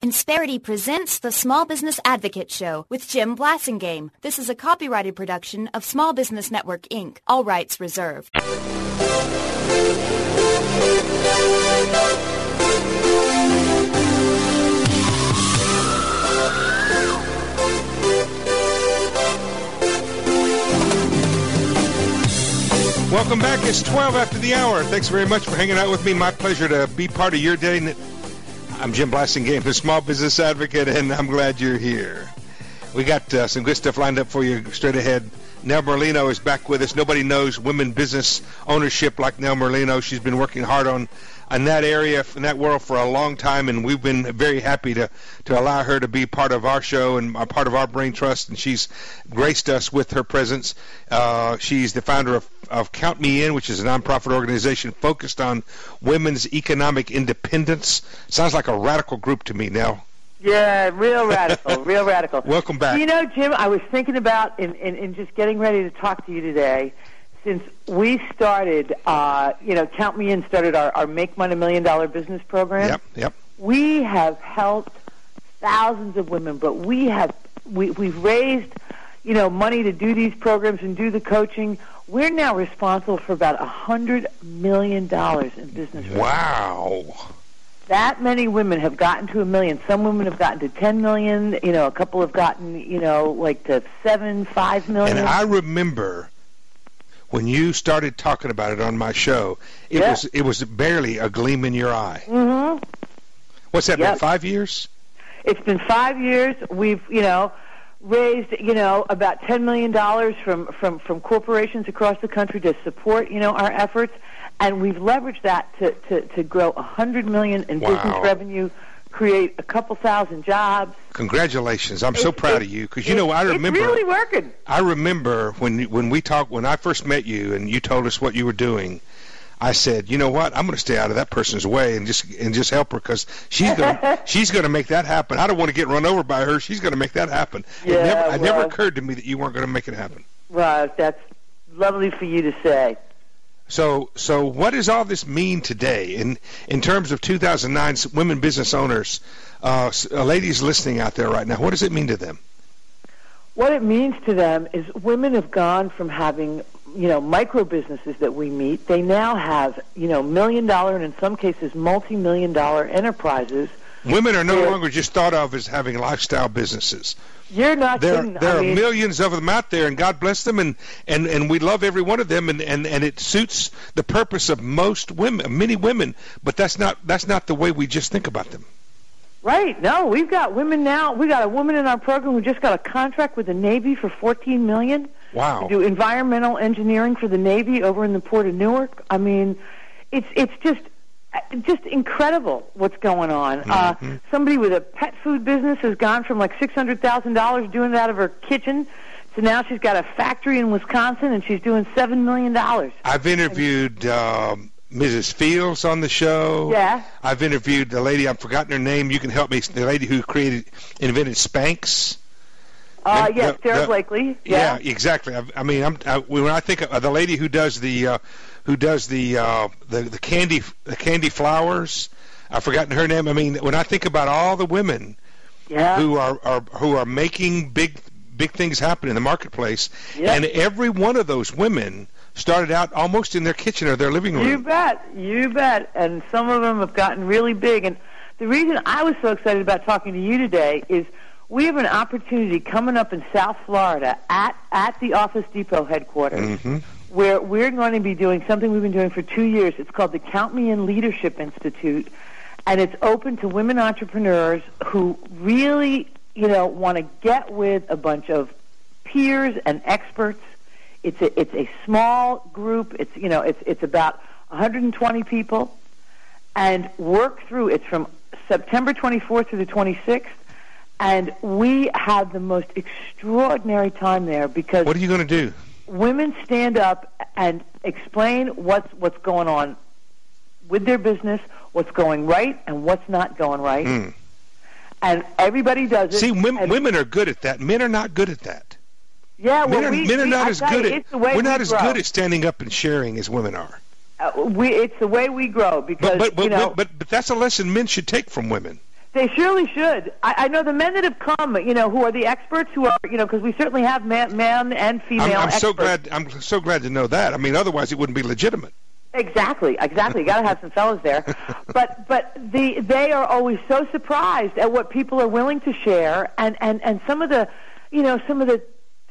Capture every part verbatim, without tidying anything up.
Insperity presents the Small Business Advocate Show with Jim Blasingame. This is a copyrighted production of Small Business Network, Incorporated. All rights reserved. Welcome back. It's twelve after the hour. Thanks very much for hanging out with me. My pleasure to be part of your day. I'm Jim Blasingame, the Small Business Advocate, and I'm glad you're here. We got uh, some good stuff lined up for you straight ahead. Nell Merlino is back with us. Nobody knows women business ownership like Nell Merlino. She's been working hard on in that area, in that world for a long time, and we've been very happy to, to allow her to be part of our show and a part of our Brain Trust, and she's graced us with her presence. Uh, she's the founder of, of Count Me In, which is a nonprofit organization focused on women's economic independence. Sounds like a radical group to me, Nell. Yeah, real radical, real radical. Welcome back. You know, Jim, I was thinking about in, in, in just getting ready to talk to you today, since we started, uh, you know, Count Me In started our, our Make Money Million Dollar Business Program. Yep, yep. We have helped thousands of women, but we have, we, we've raised, you know, money to do these programs and do the coaching. We're now responsible for about one hundred million dollars in business. Wow. Revenue. That many women have gotten to a million. Some women have gotten to ten million. You know, a couple have gotten, you know, like to seven, five million. And I remember when you started talking about it on my show, it yeah. was it was barely a gleam in your eye. Mm-hmm. What's that yep. been? Five years? It's been five years. We've, you know, raised, you know, about ten million dollars from from from corporations across the country to support, you know, our efforts. And we've leveraged that to, to, to grow one hundred million dollars in wow. business revenue, create a couple thousand jobs. Congratulations! I'm so it's, proud of you because you know I remember. It's really working. I remember when when we talked when I first met you and you told us what you were doing. I said, you know what? I'm going to stay out of that person's way and just and just help her because she's going she's going to make that happen. I don't want to get run over by her. She's going to make that happen. Yeah, it never, well, it never occurred to me that you weren't going to make it happen. Right. That's lovely for you to say. So, so what does all this mean today in in terms of two thousand nine women business owners, uh, ladies listening out there right now? What does it mean to them? What it means to them is women have gone from having, you know, micro businesses that we meet. They now have, you know, million dollar and in some cases multi-million dollar enterprises. Women are no They're, longer just thought of as having lifestyle businesses. You're not there, kidding. There I are mean, millions of them out there, and God bless them, and, and, and we love every one of them, and, and, and it suits the purpose of most women, many women, but that's not that's not the way we just think about them. Right. No, we've got women now. We got a woman in our program who just got a contract with the Navy for fourteen million dollars. Wow. To do environmental engineering for the Navy over in the Port of Newark. I mean, it's it's just just incredible what's going on. Mm-hmm. Uh, somebody with a pet food business has gone from like six hundred thousand dollars doing it out of her kitchen to now she's got a factory in Wisconsin and she's doing seven million dollars. I've interviewed um, Missus Fields on the show. Yeah. I've interviewed the lady, I've forgotten her name. You can help me. The lady who created, invented Spanx. Uh, and yes, the, Sarah the, Blakely. Yeah, yeah exactly. I, I mean, I'm, I, when I think of the lady who does the uh, who does the, uh, the the candy the candy flowers, I've forgotten her name. I mean, when I think about all the women yeah. who are, are who are making big big things happen in the marketplace, yep. and every one of those women started out almost in their kitchen or their living room. You bet, you bet. And some of them have gotten really big. And the reason I was so excited about talking to you today is we have an opportunity coming up in South Florida at, at the Office Depot headquarters mm-hmm. where we're going to be doing something we've been doing for two years. It's called the Count Me In Leadership Institute, and it's open to women entrepreneurs who really, you know, want to get with a bunch of peers and experts. It's a, it's a small group. It's, you know, it's it's about one hundred twenty people, and work through. It's from September twenty-fourth through the twenty-sixth. And we have the most extraordinary time there because... What are you going to do? Women stand up and explain what's what's going on with their business, what's going right and what's not going right. Mm. And everybody does it. See, women, and, women are good at that. Men are not good at that. Yeah, well, men are, we, men are we, not I as tell good you, at... it's the way We're not we as grow. good at standing up and sharing as women are. Uh, we, it's the way we grow because, But, but, but, you know... but, but, but that's a lesson men should take from women. They surely should. I, I know the men that have come, you know, who are the experts, who are, you know, because we certainly have man, man and female I'm, I'm experts. so glad. I'm so glad to know that. I mean, otherwise it wouldn't be legitimate. Exactly, exactly. You got to have some fellas there, but but the they are always so surprised at what people are willing to share, and and and some of the, you know, some of the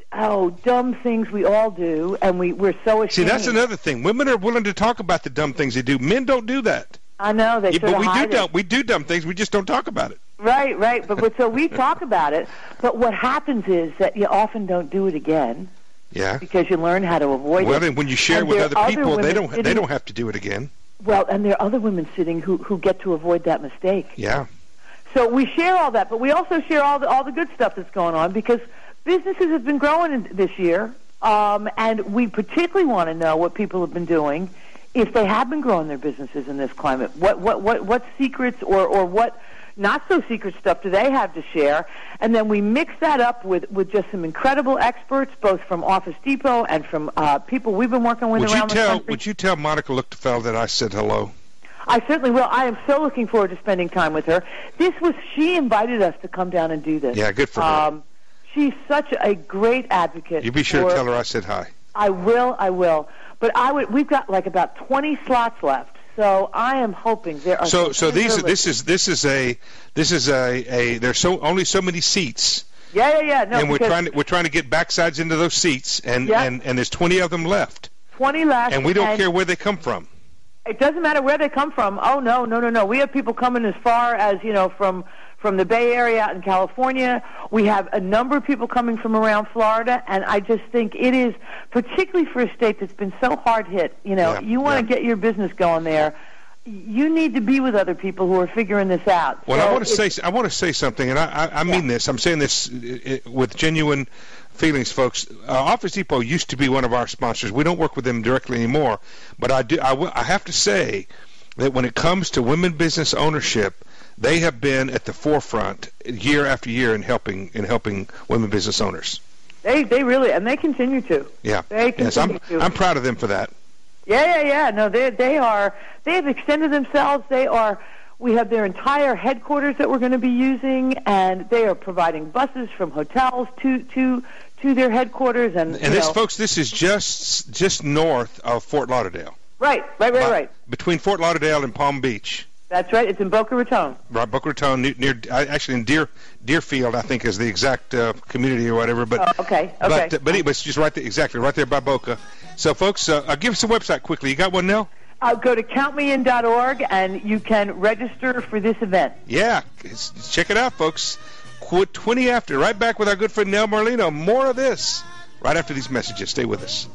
oh dumb things we all do, and we we're so ashamed. See, that's another thing. Women are willing to talk about the dumb things they do. Men don't do that. I know they. Yeah, but we do hide dumb. it. We do dumb things. We just don't talk about it. Right, right. But, but so we talk about it. But what happens is that you often don't do it again. Yeah. Because you learn how to avoid well, it. Well, and when you share and with other people, other they don't. sitting, they don't have to do it again. Well, and there are other women sitting who who get to avoid that mistake. Yeah. So we share all that, but we also share all the all the good stuff that's going on because businesses have been growing in, this year, um, and we particularly want to know what people have been doing. If they have been growing their businesses in this climate, what what what, what secrets or, or what not so secret stuff do they have to share? And then we mix that up with, with just some incredible experts, both from Office Depot and from uh, people we've been working with would around you tell, the country. Would you tell Monica Luchtfeld that I said hello? I certainly will. I am so looking forward to spending time with her. This was she invited us to come down and do this. Yeah, good for her. Um, she's such a great advocate. You be sure for, to tell her I said hi. I will. I will. But I would. We've got like about twenty slots left, so I am hoping there are. So, so these. Are this is this is a this is a, a there's so only so many seats. Yeah, yeah, yeah. No, and we're trying to we're trying to get backsides into those seats, and yeah. and, and there's twenty of them left. Twenty left, and we don't and care where they come from. It doesn't matter where they come from. Oh no, no, no, no. We have people coming as far as you know from. from the Bay Area out in California. We have a number of people coming from around Florida, and I just think it is, particularly for a state that's been so hard hit, you know, yeah, you want to yeah. get your business going there. You need to be with other people who are figuring this out. Well, so I want to say I want to say something, and I, I, I mean yeah. this. I'm saying this with genuine feelings, folks. Uh, Office Depot used to be one of our sponsors. We don't work with them directly anymore, but I do. I, w- I have to say that when it comes to women business ownership, they have been at the forefront year after year in helping in helping women business owners. They they really and they continue to. Yeah. They continue yes, I'm to. I'm proud of them for that. Yeah, yeah, yeah. No, they they are they have extended themselves. They are we have their entire headquarters that we're going to be using, and they are providing buses from hotels to to to their headquarters. And and you this, know, folks, this is just just north of Fort Lauderdale. Right, right, right, About, right. Between Fort Lauderdale and Palm Beach. That's right. It's in Boca Raton. Right, Boca Raton, near, near actually in Deer Deerfield, I think is the exact uh, community or whatever. But oh, okay, okay. But uh, but it was just right there, exactly right there by Boca. So, folks, uh, uh, give us a website quickly. You got one, Nell? Uh, go to count me in dot org and you can register for this event. Yeah, it's, check it out, folks. Quit twenty after. Right back with our good friend Nell Marlino. More of this right after these messages. Stay with us.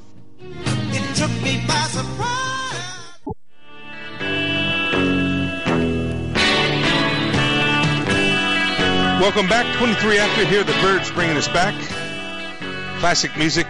It took me by surprise. Welcome back. twenty-three after here. The Birds bringing us back. Classic music.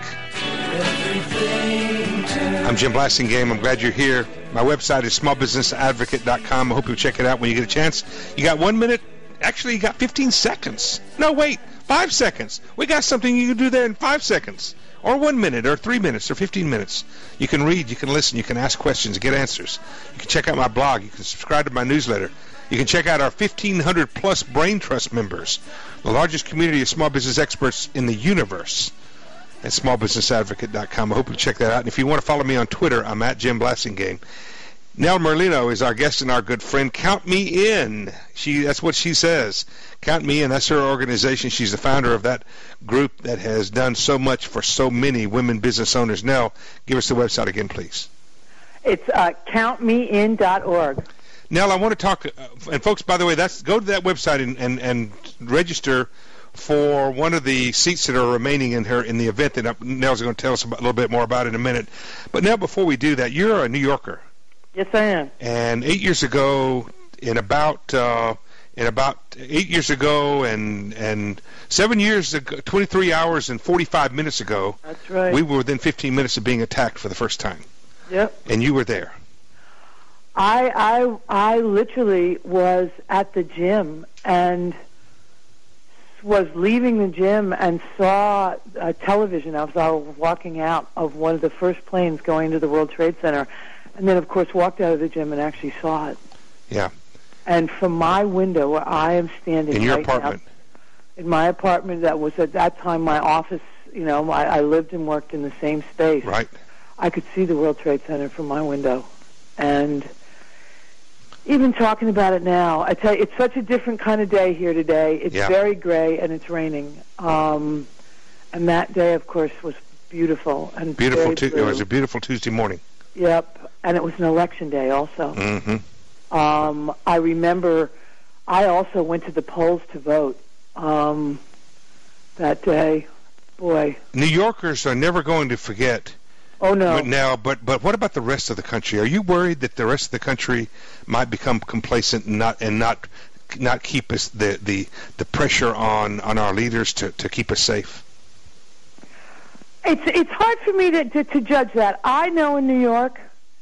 I'm Jim Blasingame. I'm glad you're here. My website is small business advocate dot com. I hope you'll check it out when you get a chance. You got one minute. Actually, you got fifteen seconds. No, wait. Five seconds. We got something you can do there in five seconds. Or one minute, or three minutes, or fifteen minutes. You can read, you can listen, you can ask questions, get answers. You can check out my blog. You can subscribe to my newsletter. You can check out our fifteen hundred plus Brain Trust members, the largest community of small business experts in the universe, at small business advocate dot com. I hope you check that out. And if you want to follow me on Twitter, I'm at Jim Blasingame. Nell Merlino is our guest and our good friend. Count me in. She that's what she says. Count me in. That's her organization. She's the founder of that group that has done so much for so many women business owners. Nell, give us the website again, please. It's uh, count me in dot org. Nell, I want to talk, uh, and folks, by the way, that's go to that website and, and, and register for one of the seats that are remaining in her in the event that Nell's going to tell us about, a little bit more about in a minute. But Nell, before we do that, you're a New Yorker. Yes, I am. And eight years ago, in about uh, in about eight years ago, and and seven years ago, twenty-three hours and forty-five minutes ago, that's right. We were within fifteen minutes of being attacked for the first time. Yep. And you were there. I I I literally was at the gym and was leaving the gym and saw a television as I was walking out of one of the first planes going to the World Trade Center. And then, of course, walked out of the gym and actually saw it. Yeah. And from my window, where I am standing in your right apartment, now, in my apartment, that was at that time my office. You know, I, I lived and worked in the same space. right? I could see the World Trade Center from my window, and even talking about it now, I tell you, it's such a different kind of day here today. It's Yeah. very gray and it's raining. Um, and that day, of course, was beautiful and Beautiful. very Tu- blue. it was a beautiful Tuesday morning. Yep, and it was an election day also. Mm-hmm. Um, I remember I also went to the polls to vote um, that day. Boy, New Yorkers are never going to forget. oh no. But now, but but what about the rest of the country? Are you worried that the rest of the country might become complacent and not and not not keep us the the, the pressure on, on our leaders to, to keep us safe? It's it's hard for me to, to, to judge that. I know in New York,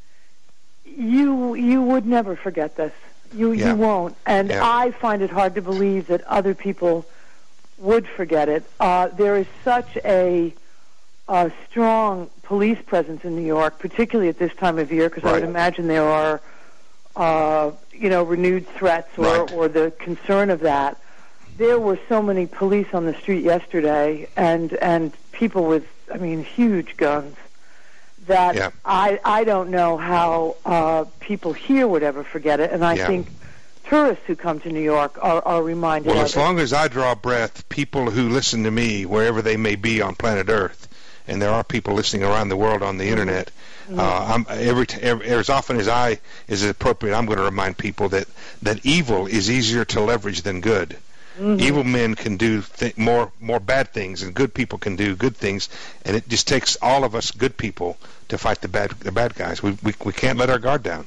you you would never forget this. You Yeah. you won't, and Yeah. I find it hard to believe that other people would forget it. Uh, there is such a, a strong police presence in New York, particularly at this time of year, because I Right. would imagine there are, uh, you know, renewed threats or, Right. or the concern of that. There were so many police on the street yesterday, and and people with, I mean, huge guns, that Yeah. I I don't know how uh, people here would ever forget it, and I Yeah. think tourists who come to New York are, are reminded Well, of as it. long as I draw breath, people who listen to me, wherever they may be on planet Earth, and there are people listening around the world on the internet, Mm-hmm. uh, I'm, every, t- every as often as I is appropriate, I'm going to remind people that, that evil is easier to leverage than good. Mm-hmm. Evil men can do th- more more bad things, and good people can do good things, and it just takes all of us good people to fight the bad the bad guys. We we, we can't let our guard down.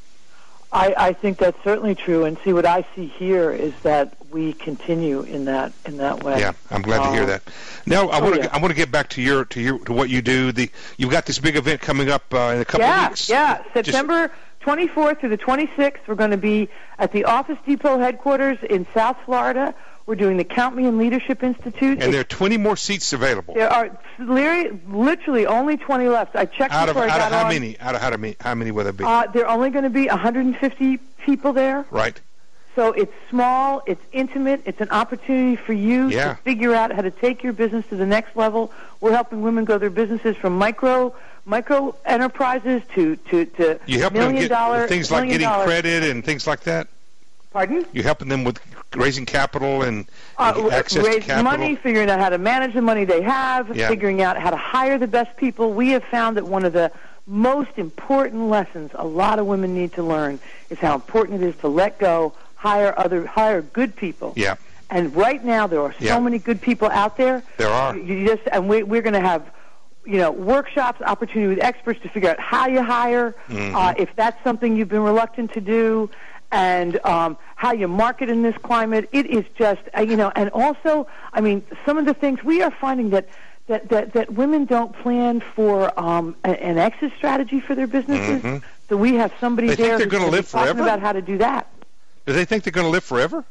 I, I think that's certainly true, and see what I see here is that we continue in that in that way. Yeah, I'm glad to hear Uh, that. Now I oh, want to yeah. I want to get back to your to your to what you do. The you've got this big event coming up uh, in a couple yeah, of weeks. Yeah, Just- September twenty-fourth through the twenty-sixth, we're going to be at the Office Depot headquarters in South Florida. We're doing the Count Me in Leadership Institute. and there are twenty more seats available. There are literally, literally only twenty left. I checked Out of before I out got of how on. many? Out of how many? How many will there be? Uh, there are only going to be one hundred fifty people there. right. So it's small, it's intimate, it's an opportunity for you Yeah. to figure out how to take your business to the next level. We're helping women grow their businesses from micro micro enterprises to to, to You help them million get dollar things like million getting dollar- credit and things like that. Pardon? You're helping them with raising capital and, Uh, and access to raise capital. money, figuring out how to manage the money they have, Yeah. figuring out how to hire the best people. We have found that one of the most important lessons a lot of women need to learn is how important it is to let go, hire other, hire good people. Yeah, And right now there are so Yeah. many good people out there. there are. You you just and we, we're going to have, you know, workshops, opportunity with experts to figure out how you hire, Mhm. uh, if that's something you've been reluctant to do, and um, how you market in this climate. It is just, uh, you know, and also, I mean, some of the things we are finding that. That, that, that women don't plan for um, a, an exit strategy for their businesses. Mhm. So we have somebody They think there they're who's gonna gonna be live talking forever? about how to do that. Do they think they're going to live forever?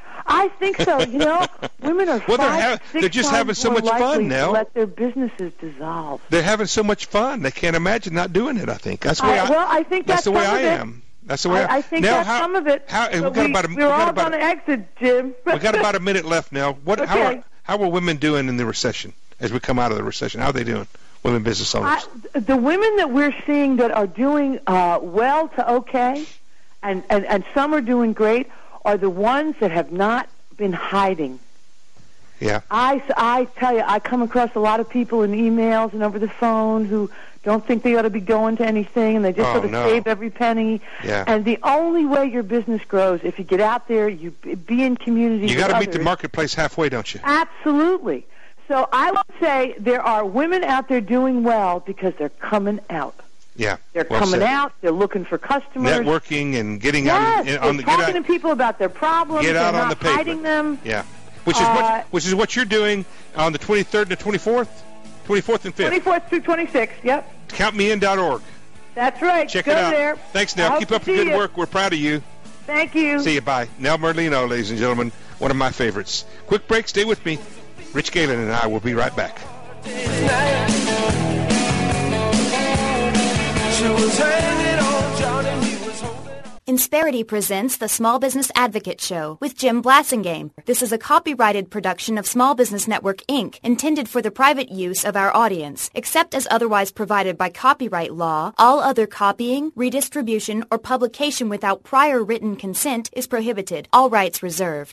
I think so. You know, women are Well, they're five, ha- six they're just times having so more much fun likely now. to let their businesses dissolve. They're having so much fun. They can't imagine not doing it. I think that's the way. I, I, well, I think that's that's, the way some I of it. am. That's the way I, I, I think now, that's how, some of it. How, But we got we, about a, we we're got all about going a, to exit, Jim. we got about a minute left now. What? How Okay. are how are women doing in the recession as we come out of the recession? How are they doing? Women business owners. I, the women that we're seeing that are doing uh, well to okay, and, and, and some are doing great, are the ones that have not been hiding. Yeah. I, I tell you, I come across a lot of people in emails and over the phone who don't think they ought to be going to anything, and they just Oh, sort of no. save every penny. Yeah. And the only way your business grows, if you get out there, you b- be in community You got got to meet the marketplace halfway, don't you? Absolutely. So I would say there are women out there doing well because they're coming out. Yeah. They're well coming said. out. They're looking for customers. Networking and getting Yes, out in, they're on the talking get to out, people about their problems. get out they're on not the pavement. hiding them. Yeah. Which is Uh, what which is what you're doing on the twenty-third and the twenty-fourth, twenty-fourth and fifth. twenty-fourth through twenty-sixth. Yep, count me in dot org. that's right. Check Go it out. there. Thanks, I Nell. hope Keep to up the see good you. work. We're proud of you. Thank you. See you. Bye. Nell Merlino, ladies and gentlemen, one of my favorites. Quick break. Stay with me. Rich Galen and I will be right back. She was hanging on John and he was holding on. Insperity presents the Small Business Advocate Show with Jim Blasingame. This is a copyrighted production of Small Business Network, Incorporated, intended for the private use of our audience. Except as otherwise provided by copyright law, all other copying, redistribution, or publication without prior written consent is prohibited. All rights reserved.